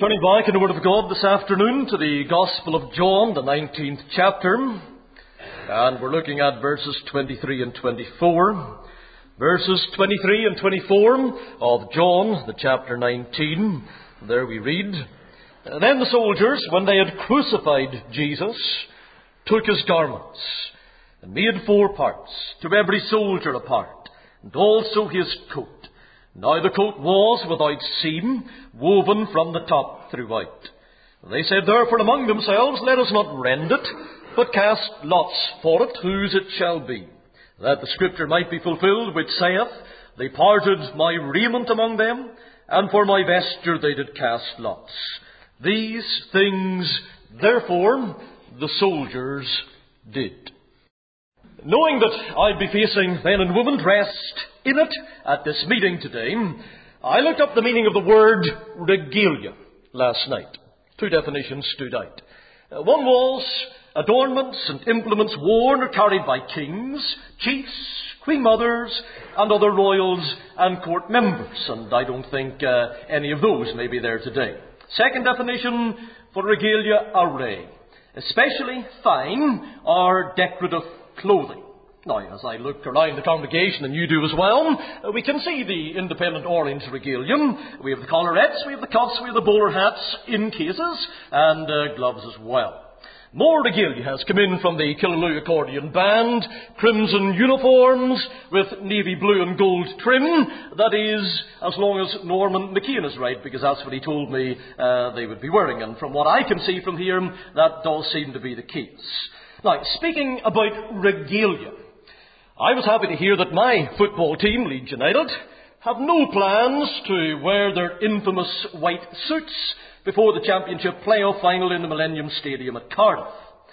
Turning back in the Word of God this afternoon to the Gospel of John, the 19th chapter, and we're looking at verses 23 and 24. Verses 23 and 24 of John, the chapter 19. There we read, Then the soldiers, when they had crucified Jesus, took his garments, and made 4 parts, to every soldier a part, and also his coat. Now the coat was without seam, woven from the top throughout. They said therefore among themselves, Let us not rend it, but cast lots for it, whose it shall be. That the scripture might be fulfilled, which saith, They parted my raiment among them, and for my vesture they did cast lots. These things, therefore, the soldiers did. Knowing that I'd be facing men and women dressed in it at this meeting today, I looked up the meaning of the word regalia last night. 2 definitions stood out. One was adornments and implements worn or carried by kings, chiefs, queen mothers, and other royals and court members. And I don't think any of those may be there today. Second definition for regalia, array, especially fine or decorative clothing. Now, as I look around the congregation, and you do as well, we can see the independent orange regalium. We have the collarettes, we have the cuffs, we have the bowler hats in cases, and gloves as well. More regalia has come in from the Killaloe Accordion Band, crimson uniforms with navy blue and gold trim. That is, as long as Norman McKeon is right, because that's what he told me they would be wearing. And from what I can see from here, that does seem to be the case. Now, speaking about regalia, I was happy to hear that my football team, Leeds United, have no plans to wear their infamous white suits before the championship playoff final in the Millennium Stadium at Cardiff.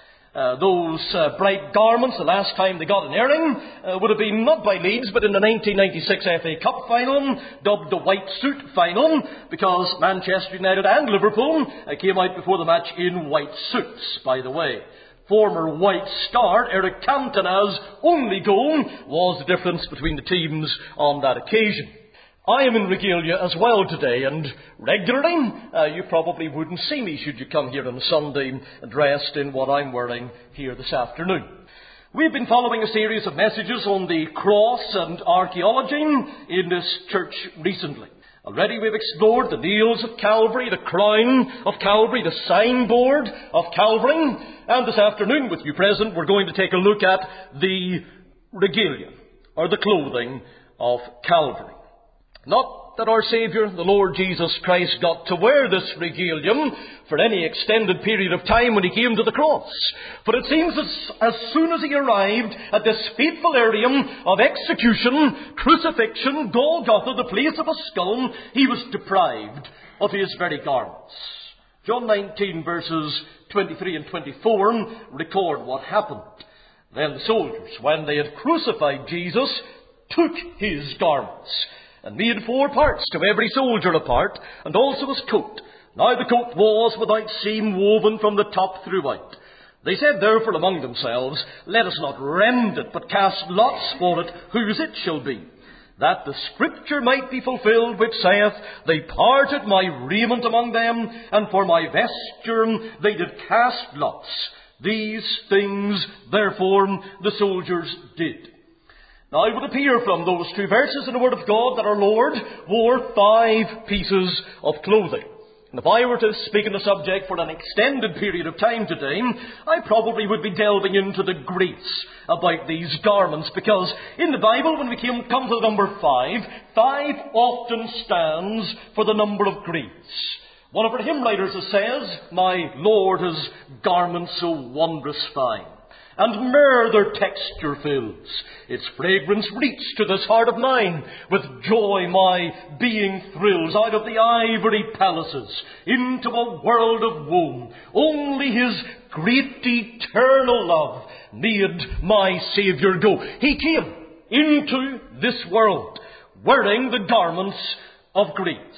Those bright garments, the last time they got an airing, would have been not by Leeds, but in the 1996 FA Cup final, dubbed the White Suit Final, because Manchester United and Liverpool came out before the match in white suits, by the way. Former White Star Eric Cantona's only goal was the difference between the teams on that occasion. I am in regalia as well today, and regularly you probably wouldn't see me should you come here on a Sunday dressed in what I'm wearing here this afternoon. We've been following a series of messages on the cross and archaeology in this church recently. Already we've explored the nails of Calvary, the crown of Calvary, the signboard of Calvary, and this afternoon, with you present, we're going to take a look at the regalia, or the clothing of Calvary. Not that our Saviour, the Lord Jesus Christ, got to wear this regalium for any extended period of time when he came to the cross. For it seems as soon as he arrived at this fateful area of execution, crucifixion, Golgotha, the place of a skull, he was deprived of his very garments. John 19 verses 23 and 24 record what happened. Then the soldiers, when they had crucified Jesus, took his garments, and made 4 parts, to every soldier a part, and also his coat. Now the coat was without seam, woven from the top throughout. They said therefore among themselves, Let us not rend it, but cast lots for it, whose it shall be. That the scripture might be fulfilled, which saith, They parted my raiment among them, and for my vesture they did cast lots. These things, therefore, the soldiers did. Now, it would appear from those 2 verses in the Word of God that our Lord wore 5 pieces of clothing. And if I were to speak on the subject for an extended period of time today, I probably would be delving into the greats about these garments, because in the Bible, when we come to the number 5, 5 often stands for the number of greats. One of our hymn writers says, My Lord, his garments so wondrous fine, and myrrh their texture fills. Its fragrance reached to this heart of mine. With joy my being thrills out of the ivory palaces into a world of woe. Only his great eternal love made my Saviour go. He came into this world wearing the garments of greats.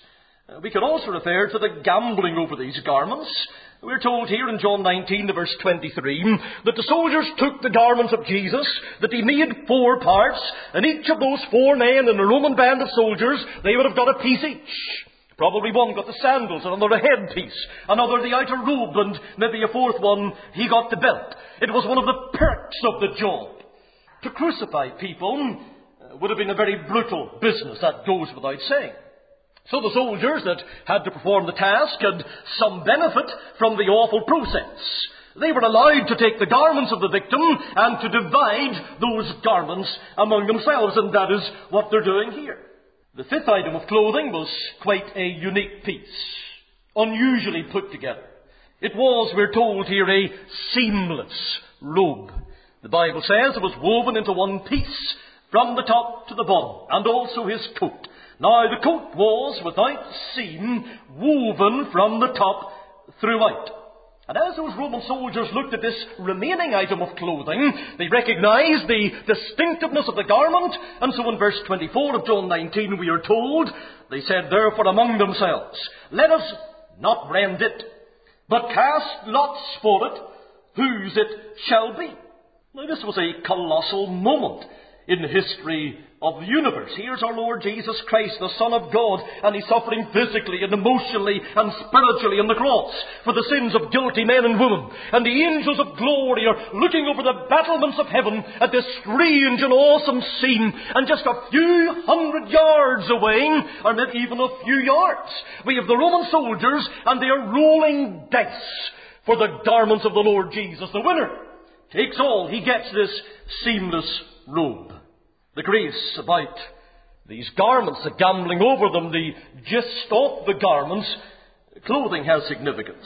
We could also refer to the gambling over these garments. We're told here in John 19, verse 23, that the soldiers took the garments of Jesus, that he made 4 parts, and each of those 4 men in a Roman band of soldiers, they would have got a piece each. Probably one got the sandals, another a headpiece, another the outer robe, and maybe a fourth one, he got the belt. It was one of the perks of the job. To crucify people would have been a very brutal business, that goes without saying. So the soldiers that had to perform the task had some benefit from the awful process. They were allowed to take the garments of the victim and to divide those garments among themselves, and that is what they're doing here. The fifth item of clothing was quite a unique piece, unusually put together. It was, we're told here, a seamless robe. The Bible says it was woven into one piece from the top to the bottom, and also his coat. Now the coat was without seam, woven from the top throughout. And as those Roman soldiers looked at this remaining item of clothing, they recognized the distinctiveness of the garment. And so in verse 24 of John 19 we are told, they said therefore among themselves, let us not rend it, but cast lots for it, whose it shall be. Now this was a colossal moment in the history of the universe. Here's our Lord Jesus Christ, the Son of God, and He's suffering physically and emotionally and spiritually on the cross for the sins of guilty men and women. And the angels of glory are looking over the battlements of heaven at this strange and awesome scene. And just a few hundred yards away, or maybe even a few yards, we have the Roman soldiers, and they are rolling dice for the garments of the Lord Jesus. The winner takes all. He gets this seamless robe. The grace about these garments, the gambling over them, the gist of the garments, clothing has significance.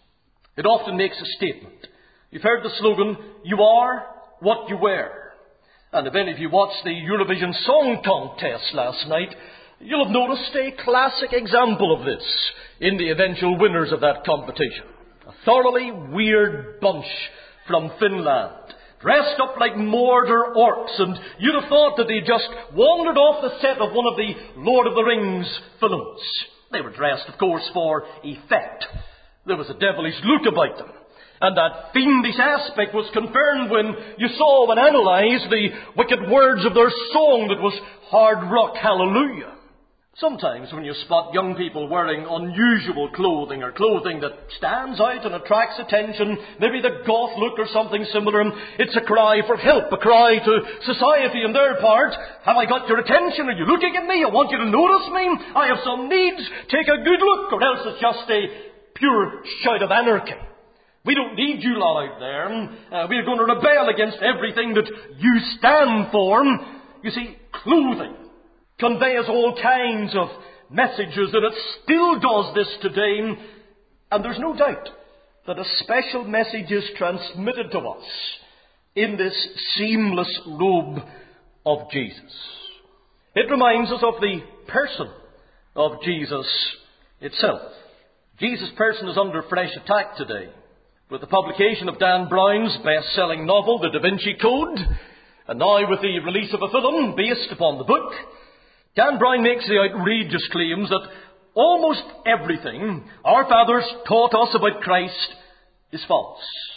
It often makes a statement. You've heard the slogan, you are what you wear. And if any of you watched the Eurovision Song Contest last night, you'll have noticed a classic example of this in the eventual winners of that competition. A thoroughly weird bunch from Finland, dressed up like Mordor orcs, and you'd have thought that they just wandered off the set of one of the Lord of the Rings films. They were dressed, of course, for effect. There was a devilish look about them. And that fiendish aspect was confirmed when you saw and analysed the wicked words of their song that was Hard Rock Hallelujah. Sometimes when you spot young people wearing unusual clothing, or clothing that stands out and attracts attention, maybe the goth look or something similar, it's a cry for help, a cry to society on their part. Have I got your attention? Are you looking at me? I want you to notice me. I have some needs. Take a good look, or else it's just a pure shout of anarchy. We don't need you lot out there. We're going to rebel against everything that you stand for. You see, clothing conveys all kinds of messages, and it still does this today. And there's no doubt that a special message is transmitted to us in this seamless robe of Jesus. It reminds us of the person of Jesus itself. Jesus' person is under fresh attack today, with the publication of Dan Brown's best-selling novel, The Da Vinci Code, and now with the release of a film based upon the book. Dan Brown makes the outrageous claims that almost everything our fathers taught us about Christ is false.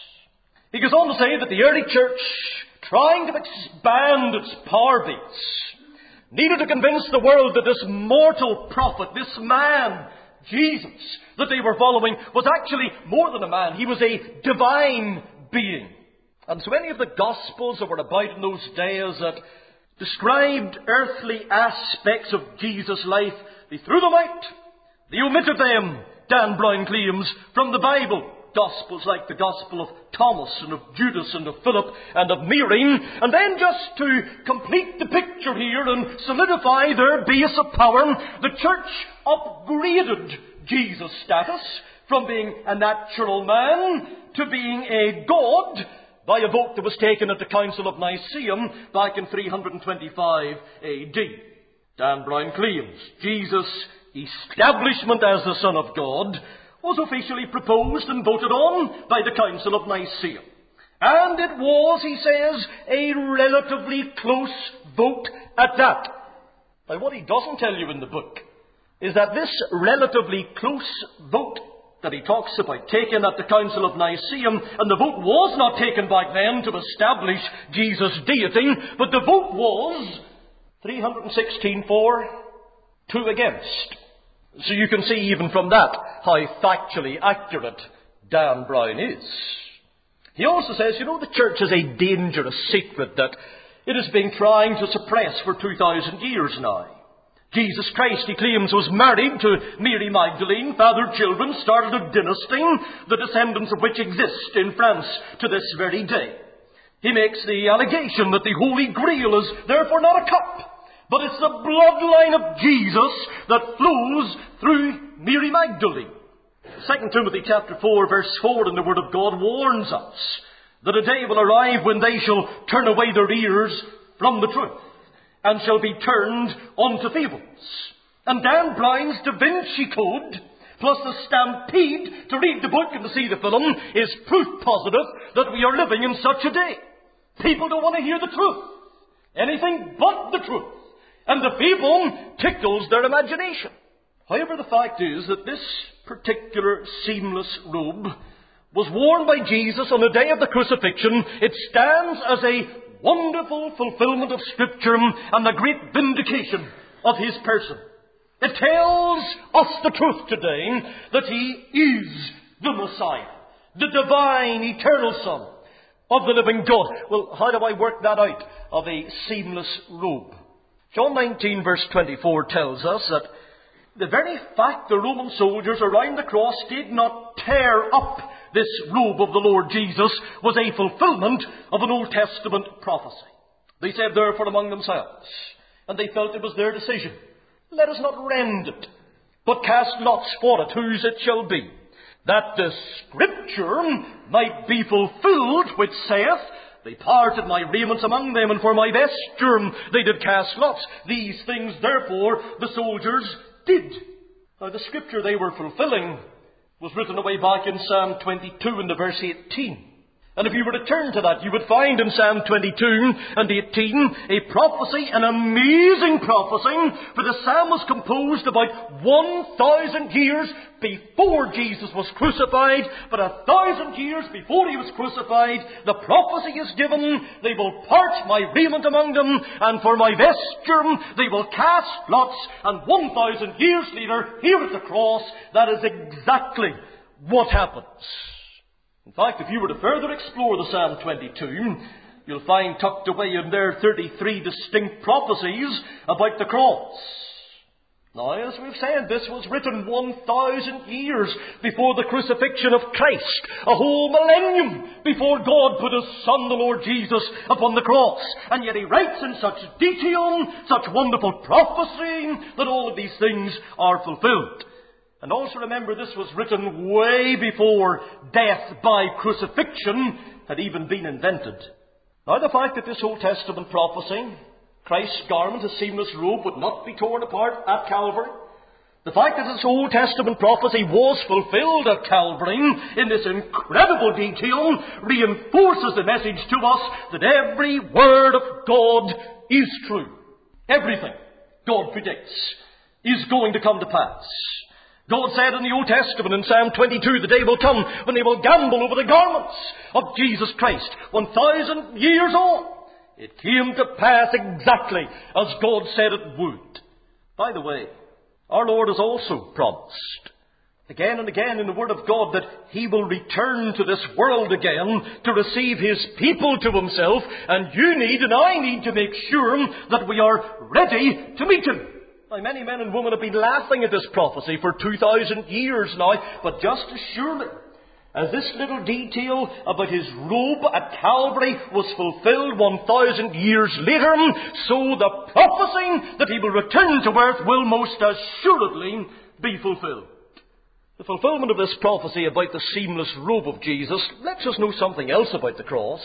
He goes on to say that the early church, trying to expand its power base, needed to convince the world that this mortal prophet, this man, Jesus, that they were following, was actually more than a man. He was a divine being. And so any of the Gospels that were about in those days that described earthly aspects of Jesus' life, they threw them out. They omitted them, Dan Brown claims, from the Bible. Gospels like the Gospel of Thomas and of Judas and of Philip and of Mary. And then just to complete the picture here and solidify their base of power, the church upgraded Jesus' status from being a natural man to being a God by a vote that was taken at the Council of Nicaea back in 325 AD. Dan Brown claims Jesus' establishment as the Son of God was officially proposed and voted on by the Council of Nicaea. And it was, he says, a relatively close vote at that. Now, what he doesn't tell you in the book is that this relatively close vote that he talks about, taken at the Council of Nicaea, and the vote was not taken back then to establish Jesus' deity, but the vote was 316 for, 2 against. So you can see even from that how factually accurate Dan Brown is. He also says, the church is a dangerous secret that it has been trying to suppress for 2,000 years now. Jesus Christ, he claims, was married to Mary Magdalene, fathered children, started a dynasty, the descendants of which exist in France to this very day. He makes the allegation that the Holy Grail is therefore not a cup, but it's the bloodline of Jesus that flows through Mary Magdalene. 2 Timothy chapter 4, verse 4 in the Word of God warns us that a day will arrive when they shall turn away their ears from the truth and shall be turned unto fables. And Dan Brown's Da Vinci Code, plus the stampede to read the book and to see the film, is proof positive that we are living in such a day. People don't want to hear the truth. Anything but the truth. And the fable tickles their imagination. However, the fact is that this particular seamless robe was worn by Jesus on the day of the crucifixion. It stands as a wonderful fulfillment of Scripture and the great vindication of His person. It tells us the truth today that He is the Messiah, the divine, eternal Son of the living God. Well, how do I work that out of a seamless robe? John 19 verse 24 tells us that the very fact the Roman soldiers around the cross did not tear up this robe of the Lord Jesus was a fulfillment of an Old Testament prophecy. They said therefore among themselves, and they felt it was their decision, let us not rend it, but cast lots for it, whose it shall be, that the Scripture might be fulfilled, which saith, they parted my raiments among them, and for my vesture they did cast lots. These things therefore the soldiers did. Now the Scripture they were fulfilling was written away back in Psalm 22 in the verse 18. And if you were to turn to that, you would find in Psalm 22 and 18 a prophecy, an amazing prophecy, for the psalm was composed about 1,000 years before Jesus was crucified, but 1,000 years before He was crucified, the prophecy is given, they will part my raiment among them, and for my vesture they will cast lots, and 1,000 years later, here at the cross, that is exactly what happens. In fact, if you were to further explore the Psalm 22, you'll find tucked away in there 33 distinct prophecies about the cross. Now, as we've said, this was written 1,000 years before the crucifixion of Christ, a whole millennium before God put His Son, the Lord Jesus, upon the cross. And yet He writes in such detail, such wonderful prophecy, that all of these things are fulfilled. And also remember, this was written way before death by crucifixion had even been invented. Now, the fact that this Old Testament prophecy, Christ's garment, His seamless robe, would not be torn apart at Calvary, the fact that this Old Testament prophecy was fulfilled at Calvary in this incredible detail reinforces the message to us that every word of God is true. Everything God predicts is going to come to pass. God said in the Old Testament in Psalm 22, the day will come when they will gamble over the garments of Jesus Christ. 1,000 years on, it came to pass exactly as God said it would. By the way, our Lord has also promised again and again in the Word of God that He will return to this world again to receive His people to Himself, and you need and I need to make sure that we are ready to meet Him. Now, many men and women have been laughing at this prophecy for 2,000 years now, but just as surely as this little detail about His robe at Calvary was fulfilled 1,000 years later, so the prophecy that He will return to earth will most assuredly be fulfilled. The fulfillment of this prophecy about the seamless robe of Jesus lets us know something else about the cross.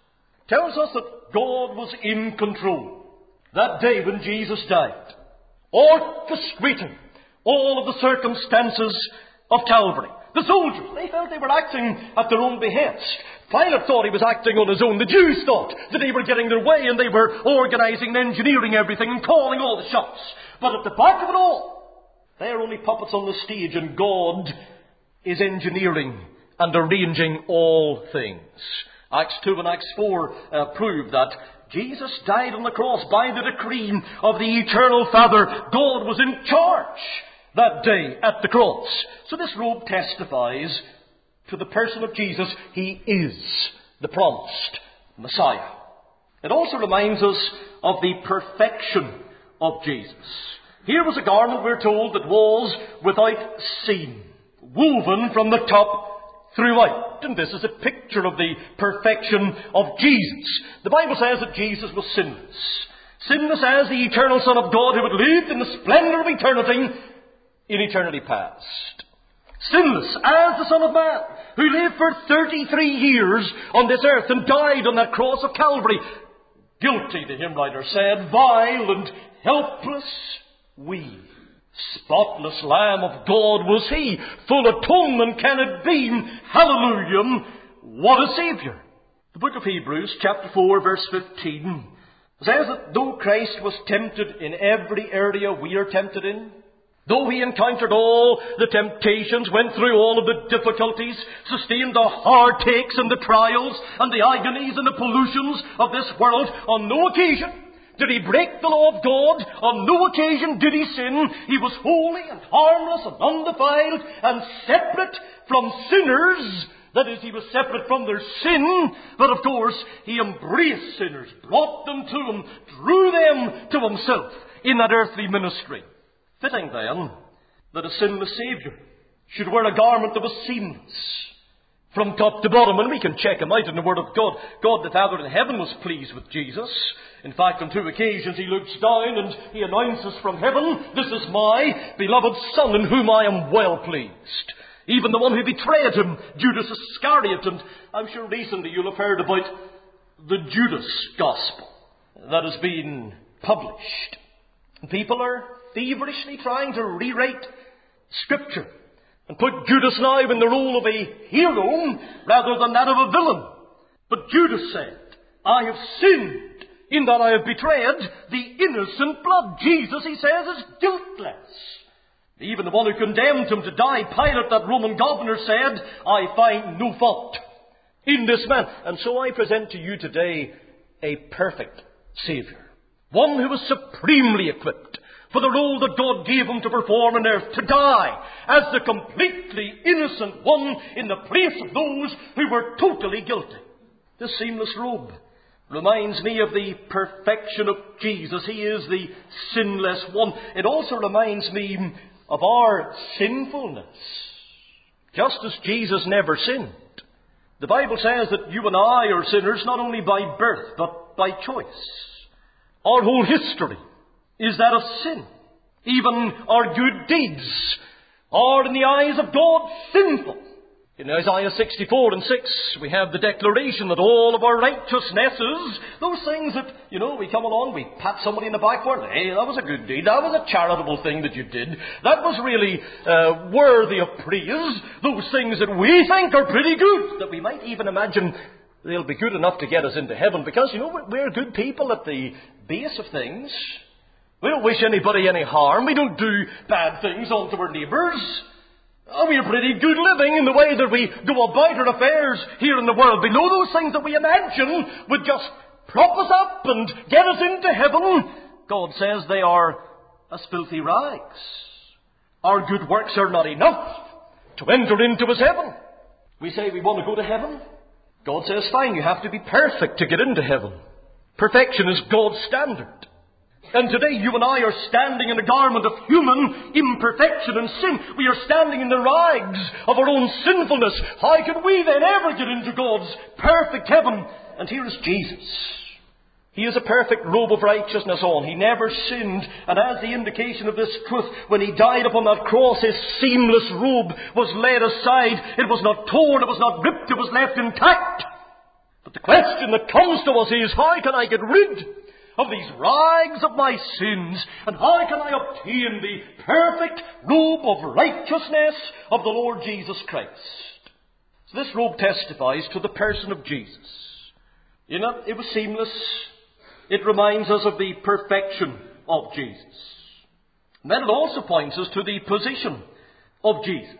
It tells us that God was in control that day when Jesus died, orchestrating all of the circumstances of Calvary. The soldiers, they felt they were acting at their own behest. Pilate thought he was acting on his own. The Jews thought that they were getting their way and they were organizing and engineering everything and calling all the shots. But at the back of it all, they are only puppets on the stage, and God is engineering and arranging all things. Acts 2 and Acts 4 prove that Jesus died on the cross by the decree of the eternal Father. God was in charge. that day at the cross. So this robe testifies to the person of Jesus. He is the promised Messiah. It also reminds us of the perfection of Jesus. Here was a garment, we're told, that was without seam, woven from the top throughout. And this is a picture of the perfection of Jesus. The Bible says that Jesus was sinless. Sinless as the eternal Son of God who had lived in the splendor of eternity in eternity past. Sinless as the Son of Man who lived for 33 years on this earth and died on that cross of Calvary. Guilty, the hymn writer said, vile and helpless we. Spotless Lamb of God was He. Full atonement can it be. Hallelujah. What a Saviour. The book of Hebrews, chapter 4, verse 15, says that though Christ was tempted in every area we are tempted in, though He encountered all the temptations, went through all of the difficulties, sustained the heartaches and the trials and the agonies and the pollutions of this world, on no occasion did He break the law of God. On no occasion did He sin. He was holy and harmless and undefiled and separate from sinners. That is, He was separate from their sin. But of course, He embraced sinners, brought them to Him, drew them to Himself in that earthly ministry. Fitting then that a sinless Saviour should wear a garment that was seamless from top to bottom. And we can check Him out in the Word of God. God the Father in heaven was pleased with Jesus. In fact, on 2 occasions He looks down and He announces from heaven, this is my beloved Son in whom I am well pleased. Even the one who betrayed Him, Judas Iscariot. And I'm sure recently you'll have heard about the Judas Gospel that has been published. People are feverishly trying to rewrite Scripture and put Judas now in the role of a hero rather than that of a villain. But Judas said, I have sinned in that I have betrayed the innocent blood. Jesus, he says, is guiltless. Even the one who condemned Him to die, Pilate, that Roman governor, said, I find no fault in this man. And so I present to you today a perfect Saviour. One who was supremely equipped for the role that God gave Him to perform on earth, to die as the completely innocent one in the place of those who were totally guilty. This seamless robe reminds me of the perfection of Jesus. He is the sinless one. It also reminds me of our sinfulness. Just as Jesus never sinned. The Bible says that you and I are sinners not only by birth, but by choice. Our whole history is that of sin. Even our good deeds are in the eyes of God sinful. In Isaiah 64 and 6, we have the declaration that all of our righteousnesses, those things that, we come along, we pat somebody in the back, hey, that was a good deed, that was a charitable thing that you did, that was really worthy of praise, those things that we think are pretty good, that we might even imagine they'll be good enough to get us into heaven, because, we're good people at the base of things. We don't wish anybody any harm, we don't do bad things unto our neighbours. We are pretty good living in the way that we go about our affairs here in the world. Below those things that we imagine would just prop us up and get us into heaven, God says they are as filthy rags. Our good works are not enough to enter into His heaven. We say we want to go to heaven. God says, fine, you have to be perfect to get into heaven. Perfection is God's standard. And today you and I are standing in a garment of human imperfection and sin. We are standing in the rags of our own sinfulness. How can we then ever get into God's perfect heaven? And here is Jesus. He is a perfect robe of righteousness on. He never sinned. And as the indication of this truth, when He died upon that cross, His seamless robe was laid aside. It was not torn, it was not ripped, it was left intact. But the question that comes to us is, how can I get rid of these rags of my sins, and how can I obtain the perfect robe of righteousness of the Lord Jesus Christ? So this robe testifies to the person of Jesus. It was seamless. It reminds us of the perfection of Jesus. And then it also points us to the position of Jesus.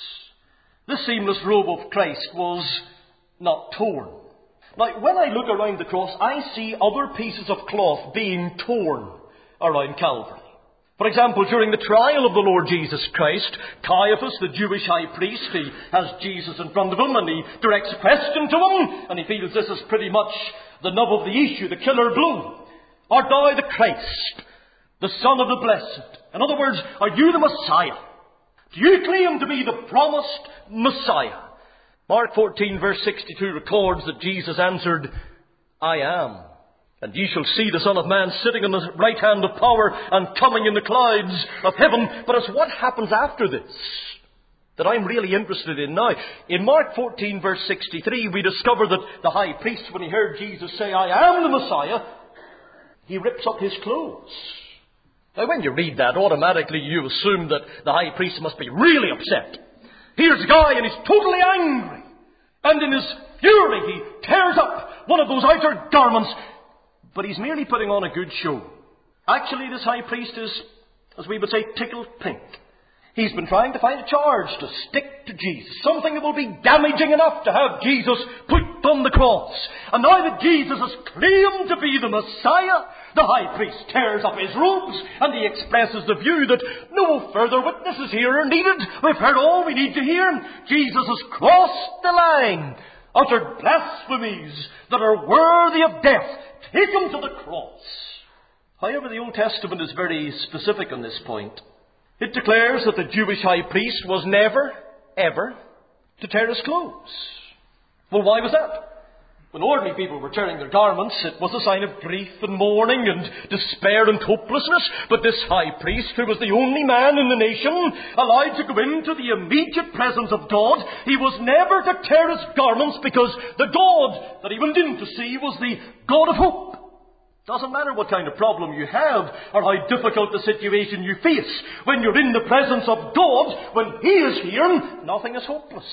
This seamless robe of Christ was not torn. Now, when I look around the cross, I see other pieces of cloth being torn around Calvary. For example, during the trial of the Lord Jesus Christ, Caiaphas, the Jewish high priest, he has Jesus in front of him and he directs a question to him, and he feels this is pretty much the nub of the issue, the killer blow. Art thou the Christ, the Son of the Blessed? In other words, are you the Messiah? Do you claim to be the promised Messiah? Mark 14 verse 62 records that Jesus answered, I am. And ye shall see the Son of Man sitting on the right hand of power and coming in the clouds of heaven. But it's what happens after this that I'm really interested in now. In Mark 14 verse 63, we discover that the high priest, when he heard Jesus say, I am the Messiah, he rips up his clothes. Now when you read that, automatically you assume that the high priest must be really upset. Here's a guy and he's totally angry. And in his fury he tears up one of those outer garments. But he's merely putting on a good show. Actually, this high priest is, as we would say, tickled pink. He's been trying to find a charge to stick to Jesus. Something that will be damaging enough to have Jesus put on the cross. And now that Jesus has claimed to be the Messiah, the high priest tears up his robes and he expresses the view that no further witnesses here are needed. We've heard all we need to hear. Jesus has crossed the line, uttered blasphemies that are worthy of death. Take him to the cross. However, the Old Testament is very specific on this point. It declares that the Jewish high priest was never, ever to tear his clothes. Well, why was that? When ordinary people were tearing their garments, it was a sign of grief and mourning and despair and hopelessness. But this high priest, who was the only man in the nation allowed to go into the immediate presence of God, he was never to tear his garments because the God that he went in to see was the God of hope. Doesn't matter what kind of problem you have or how difficult the situation you face. When you're in the presence of God, when He is here, nothing is hopeless.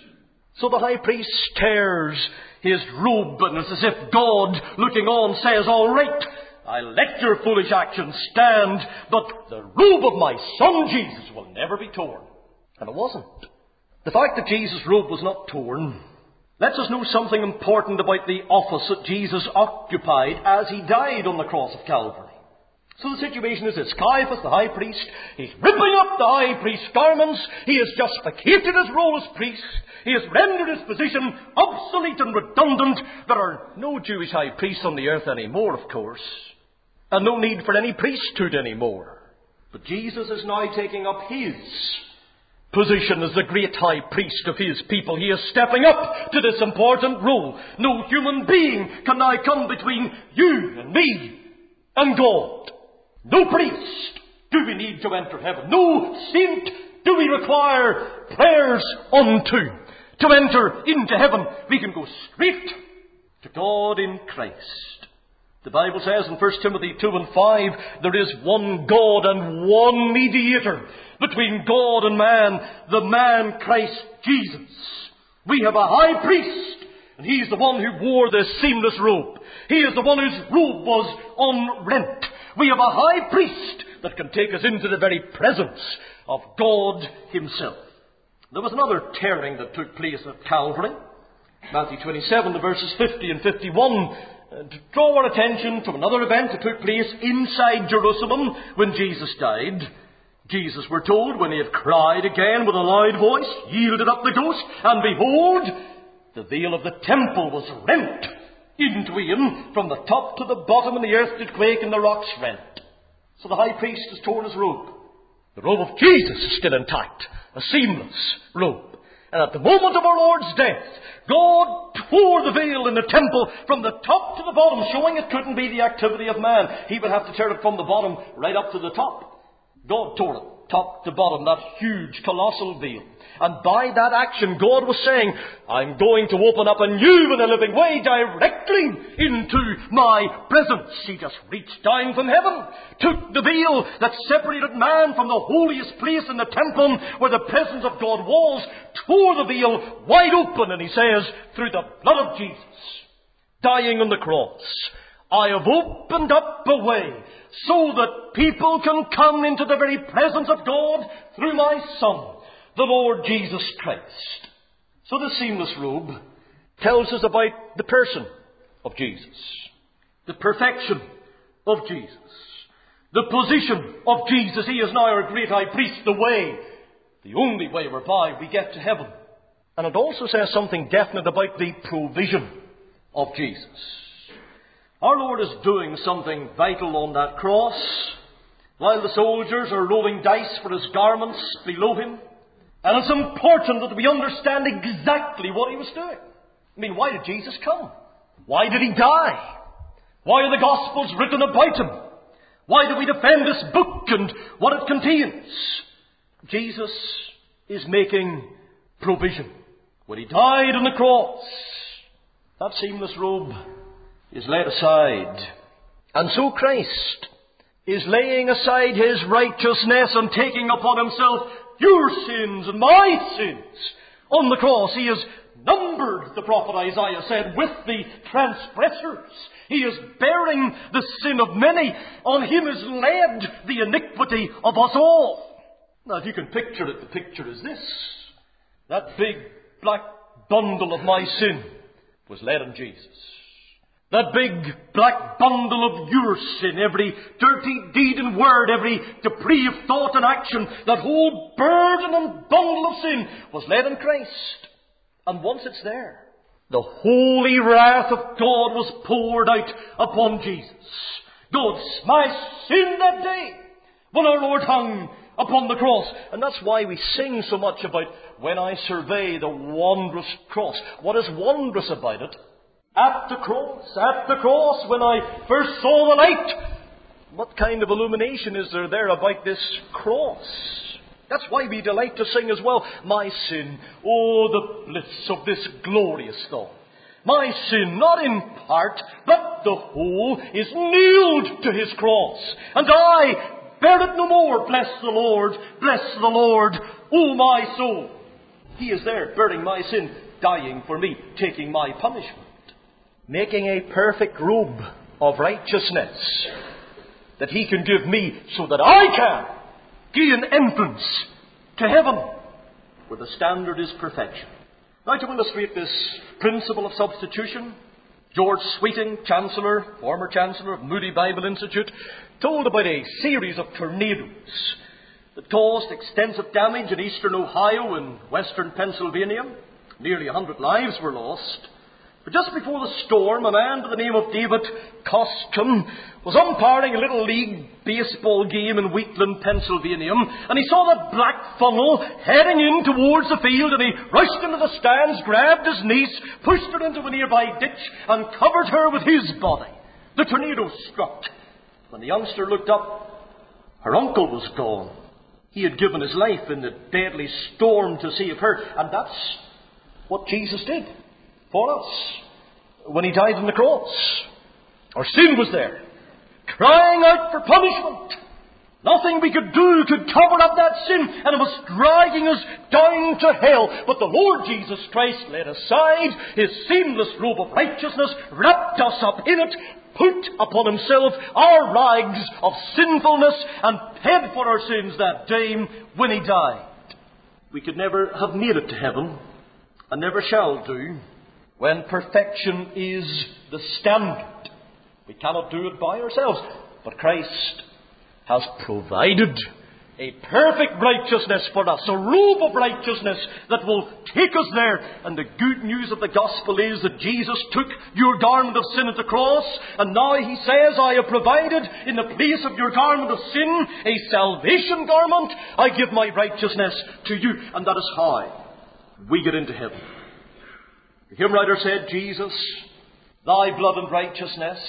So the high priest tears his robe, and it's as if God, looking on, says, all right, I'll let your foolish actions stand, but the robe of my Son Jesus will never be torn. And it wasn't. The fact that Jesus' robe was not torn lets us know something important about the office that Jesus occupied as He died on the cross of Calvary. So the situation is this. Caiaphas, the high priest, he's ripping up the high priest's garments. He has justificated his role as priest. He has rendered his position obsolete and redundant. There are no Jewish high priests on the earth anymore, of course. And no need for any priesthood anymore. But Jesus is now taking up His position as the great high priest of His people. He is stepping up to this important role. No human being can now come between you and me and God. No priest do we need to enter heaven. No saint do we require prayers unto to enter into heaven. We can go straight to God in Christ. The Bible says in 1 Timothy 2 and 5, there is one God and one mediator between God and man, the man Christ Jesus. We have a high priest, and He's the one who wore this seamless robe. He is the one whose robe was unrent. We have a high priest that can take us into the very presence of God Himself. There was another tearing that took place at Calvary. Matthew 27, the verses 50 and 51, to draw our attention to another event that took place inside Jerusalem when Jesus died. Jesus, we're told, when He had cried again with a loud voice, yielded up the ghost, and behold, the veil of the temple was rent in twain from the top to the bottom, and the earth did quake and the rocks rent. So the high priest has torn his robe. The robe of Jesus is still intact, a seamless robe. And at the moment of our Lord's death, God tore the veil in the temple from the top to the bottom, showing it couldn't be the activity of man. He would have to tear it from the bottom right up to the top. God tore it top to bottom, that huge, colossal veil. And by that action, God was saying, I'm going to open up a new and a living way directly into my presence. He just reached down from heaven, took the veil that separated man from the holiest place in the temple where the presence of God was, tore the veil wide open, and He says, through the blood of Jesus, dying on the cross, I have opened up a way so that people can come into the very presence of God through my Son, the Lord Jesus Christ. So the seamless robe tells us about the person of Jesus, the perfection of Jesus. The position of Jesus. He is now our great high priest, the way, the only way whereby we get to heaven. And it also says something definite about the provision of Jesus. Our Lord is doing something vital on that cross, while the soldiers are rolling dice for his garments below him. And it's important that we understand exactly what he was doing. I mean, why did Jesus come? Why did he die? Why are the Gospels written about him? Why do we defend this book and what it contains? Jesus is making provision. When he died on the cross, that seamless robe is laid aside. And so Christ is laying aside his righteousness and taking upon himself your sins and my sins. On the cross, he has numbered, the prophet Isaiah said, with the transgressors. He is bearing the sin of many. On him is laid the iniquity of us all. Now, if you can picture it, the picture is this. That big black bundle of my sin was laid on Jesus. That big black bundle of your sin, every dirty deed and word, every debris of thought and action, that whole burden and bundle of sin was laid on Christ. And once it's there, the holy wrath of God was poured out upon Jesus. God smashed sin that day when our Lord hung upon the cross. And that's why we sing so much about when I survey the wondrous cross. What is wondrous about it? At the cross, when I first saw the light, what kind of illumination is there about this cross? That's why we delight to sing as well. My sin, oh, the bliss of this glorious thought. My sin, not in part, but the whole, is nailed to his cross. And I bear it no more. Bless the Lord, oh my soul. He is there, bearing my sin, dying for me, taking my punishment. Making a perfect robe of righteousness that he can give me so that I can gain entrance to heaven, where the standard is perfection. Now, to illustrate this principle of substitution, George Sweeting, former Chancellor of Moody Bible Institute, told about a series of tornadoes that caused extensive damage in eastern Ohio and western Pennsylvania. Nearly 100 lives were lost. But just before the storm, a man by the name of David Coscombe was umpiring a little league baseball game in Wheatland, Pennsylvania, and he saw that black funnel heading in towards the field, and he rushed into the stands, grabbed his niece, pushed her into a nearby ditch, and covered her with his body. The tornado struck. When the youngster looked up, her uncle was gone. He had given his life in the deadly storm to save her, and that's what Jesus did for us when he died on the cross. Our sin was there, crying out for punishment. Nothing we could do could cover up that sin, and it was dragging us down to hell. But the Lord Jesus Christ laid aside his seamless robe of righteousness, wrapped us up in it, put upon himself our rags of sinfulness, and paid for our sins that day when he died. We could never have made it to heaven, and never shall do, when perfection is the standard. We cannot do it by ourselves, but Christ has provided a perfect righteousness for us, a robe of righteousness that will take us there. And the good news of the gospel is that Jesus took your garment of sin at the cross, and now he says, I have provided in the place of your garment of sin a salvation garment. I give my righteousness to you, and that is how we get into heaven. The hymn writer said, Jesus, thy blood and righteousness,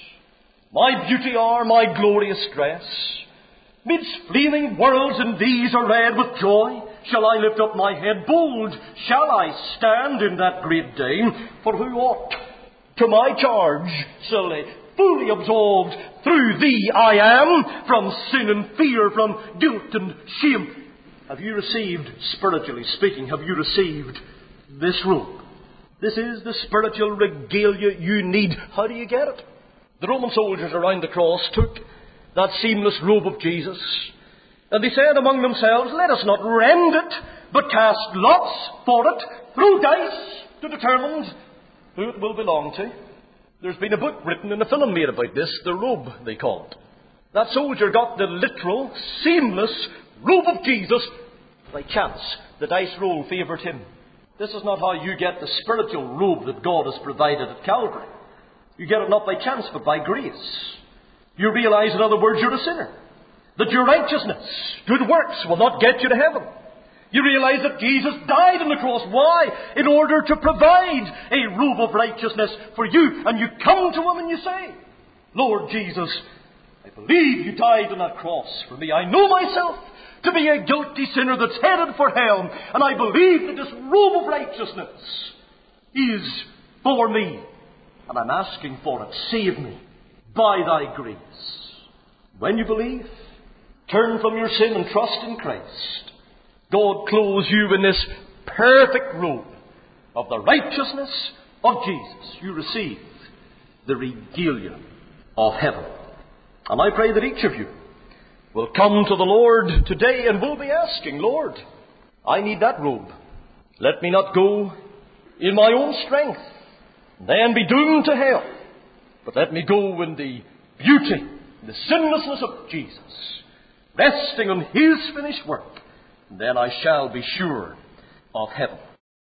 my beauty are my glorious dress. Midst fleeing worlds in these arrayed with joy, shall I lift up my head, bold shall I stand in that great day. For who ought to my charge shall lay, fully absolved through thee I am, from sin and fear, from guilt and shame. Have you received, spiritually speaking, have you received this robe? This is the spiritual regalia you need. How do you get it? The Roman soldiers around the cross took that seamless robe of Jesus, and they said among themselves, let us not rend it, but cast lots for it, throw dice to determine who it will belong to. There's been a book written and a film made about this, The Robe, they call it. That soldier got the literal, seamless robe of Jesus by chance. The dice roll favoured him. This is not how you get the spiritual robe that God has provided at Calvary. You get it not by chance, but by grace. You realize, in other words, you're a sinner. That your righteousness, good works, will not get you to heaven. You realize that Jesus died on the cross. Why? In order to provide a robe of righteousness for you. And you come to Him and you say, Lord Jesus, I believe you died on that cross for me. I know myself to be a guilty sinner that's headed for hell. And I believe that this robe of righteousness is for me. And I'm asking for it. Save me by thy grace. When you believe, turn from your sin and trust in Christ. God clothes you in this perfect robe of the righteousness of Jesus. You receive the regalia of heaven. And I pray that each of you will come to the Lord today and will be asking, Lord, I need that robe. Let me not go in my own strength, then be doomed to hell. But let me go in the beauty, the sinlessness of Jesus, resting on His finished work. Then I shall be sure of heaven.